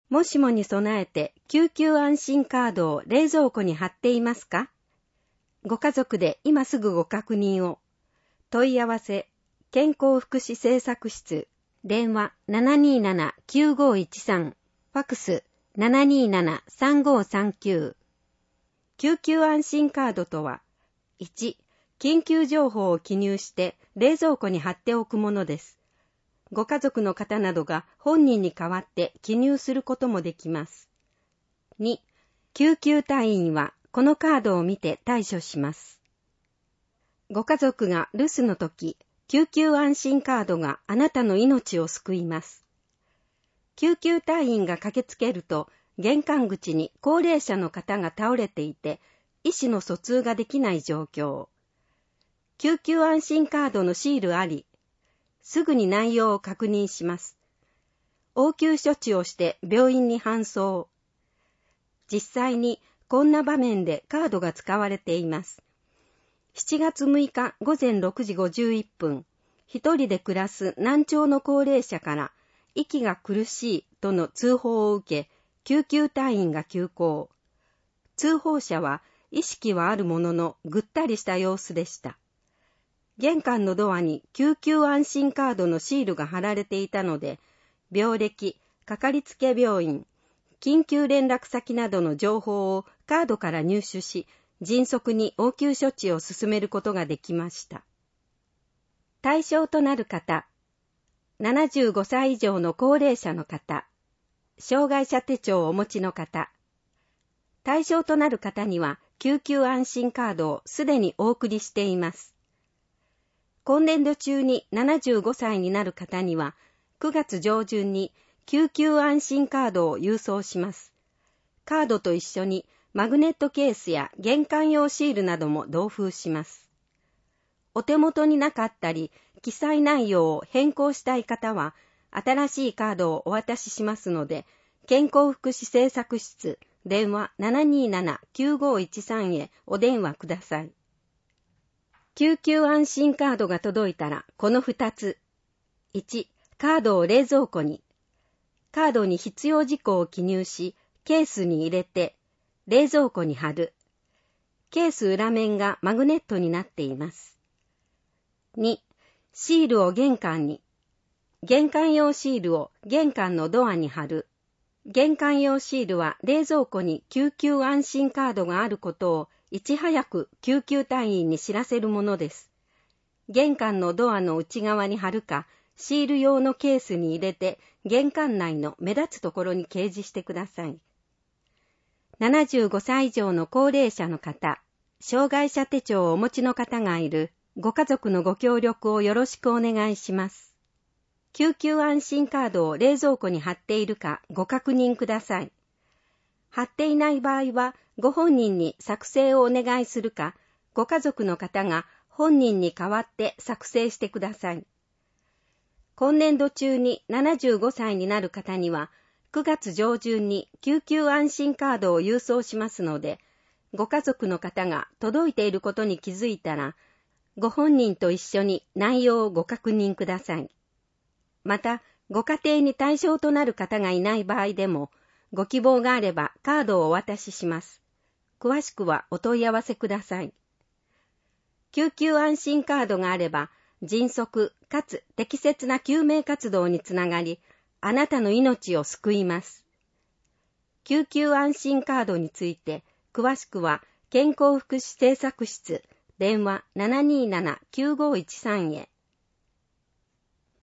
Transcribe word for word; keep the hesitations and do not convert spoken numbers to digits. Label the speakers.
Speaker 1: もしもに備えて救急安心カードを冷蔵庫に貼っていますか？ご家族で今すぐご確認を。問い合わせ、健康福祉政策室、電話 ななにーななきゅうごいちさん、ファクス ななにーななさんごさんきゅう。救急安心カードとは、いち、緊急情報を記入して冷蔵庫に貼っておくものです。ご家族の方などが本人に代わって記入することもできます。に、救急隊員はこのカードを見て対処します。ご家族が留守の時、救急安心カードがあなたの命を救います。救急隊員が駆けつけると、玄関口に高齢者の方が倒れていて、意思の疎通ができない状況。救急安心カードのシールあり、すぐに内容を確認します。応急処置をして病院に搬送。実際にこんな場面でカードが使われています。しちがつむいかごぜんろくじごじゅういっぷん、一人で暮らす難聴の高齢者から息が苦しいとの通報を受け、救急隊員が急行。通報者は意識はあるもののぐったりした様子でした。玄関のドアに救急安心カードのシールが貼られていたので、病歴、かかりつけ病院、緊急連絡先などの情報をカードから入手し、迅速に応急処置を進めることができました。対象となる方、ななじゅうごさい以上の高齢者の方、障害者手帳をお持ちの方、対象となる方には救急安心カードをすでにお送りしています。今年度中にななじゅうごさいになる方には、くがつ上旬に救急安心カードを郵送します。カードと一緒にマグネットケースや玄関用シールなども同封します。お手元になかったり、記載内容を変更したい方は、新しいカードをお渡ししますので、健康福祉政策室、電話 ななにーななきゅうごいちさん へお電話ください。救急安心カードが届いたら、このふたつ。いち、カードを冷蔵庫に。カードに必要事項を記入し、ケースに入れて、冷蔵庫に貼る。ケース裏面がマグネットになっています。に、シールを玄関に。玄関用シールを玄関のドアに貼る。玄関用シールは冷蔵庫に救急安心カードがあることをいち早く救急隊員に知らせるものです。玄関のドアの内側に貼るか、シール用のケースに入れて玄関内の目立つところに掲示してください。ななじゅうごさい以上の高齢者の方、障害者手帳をお持ちの方がいるご家族のご協力をよろしくお願いします。救急安心カードを冷蔵庫に貼っているかご確認ください。貼っていない場合は、ご本人に作成をお願いするか、ご家族の方が本人に代わって作成してください。今年度中にななじゅうごさいになる方には、くがつ上旬に救急安心カードを郵送しますので、ご家族の方が届いていることに気づいたら、ご本人と一緒に内容をご確認ください。また、ご家庭に対象となる方がいない場合でも、ご希望があればカードをお渡しします。詳しくはお問い合わせください。救急安心カードがあれば、迅速かつ適切な救命活動につながり、あなたの命を救います。救急安心カードについて、詳しくは健康福祉政策室、電話 ななにーななきゅうごいちさん へ。